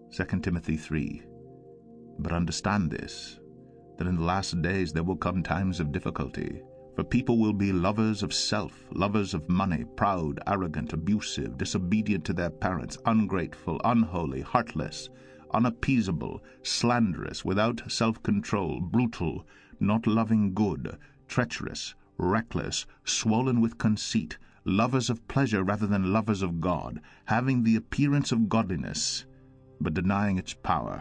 2 Timothy 3. But understand this, that in the last days there will come times of difficulty, for people will be lovers of self, lovers of money, proud, arrogant, abusive, disobedient to their parents, ungrateful, unholy, heartless, unappeasable, slanderous, without self-control, brutal, not loving good, treacherous, reckless, swollen with conceit, lovers of pleasure rather than lovers of God, having the appearance of godliness, but denying its power.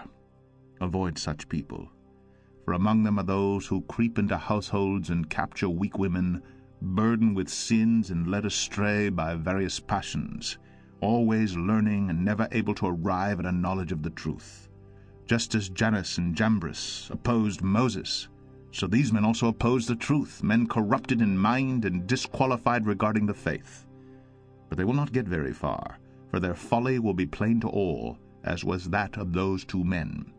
Avoid such people. For among them are those who creep into households and capture weak women, burdened with sins and led astray by various passions, always learning and never able to arrive at a knowledge of the truth. Just as Jannes and Jambres opposed Moses, so these men also oppose the truth, men corrupted in mind and disqualified regarding the faith. But they will not get very far, for their folly will be plain to all, as was that of those two men.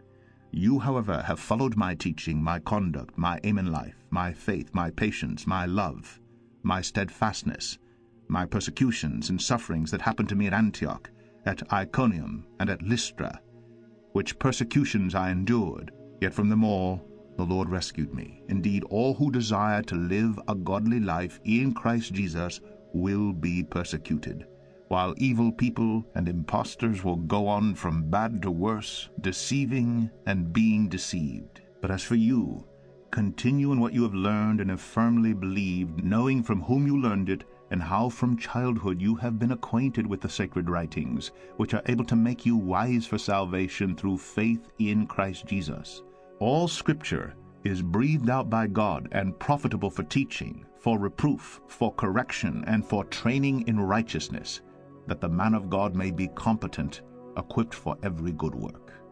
You, however, have followed my teaching, my conduct, my aim in life, my faith, my patience, my love, my steadfastness, my persecutions and sufferings that happened to me at Antioch, at Iconium, and at Lystra, which persecutions I endured, yet from them all the Lord rescued me. Indeed, all who desire to live a godly life in Christ Jesus will be persecuted, while evil people and impostors will go on from bad to worse, deceiving and being deceived. But as for you, continue in what you have learned and have firmly believed, knowing from whom you learned it, and how from childhood you have been acquainted with the sacred writings, which are able to make you wise for salvation through faith in Christ Jesus. All Scripture is breathed out by God and profitable for teaching, for reproof, for correction, and for training in righteousness, that the man of God may be competent, equipped for every good work.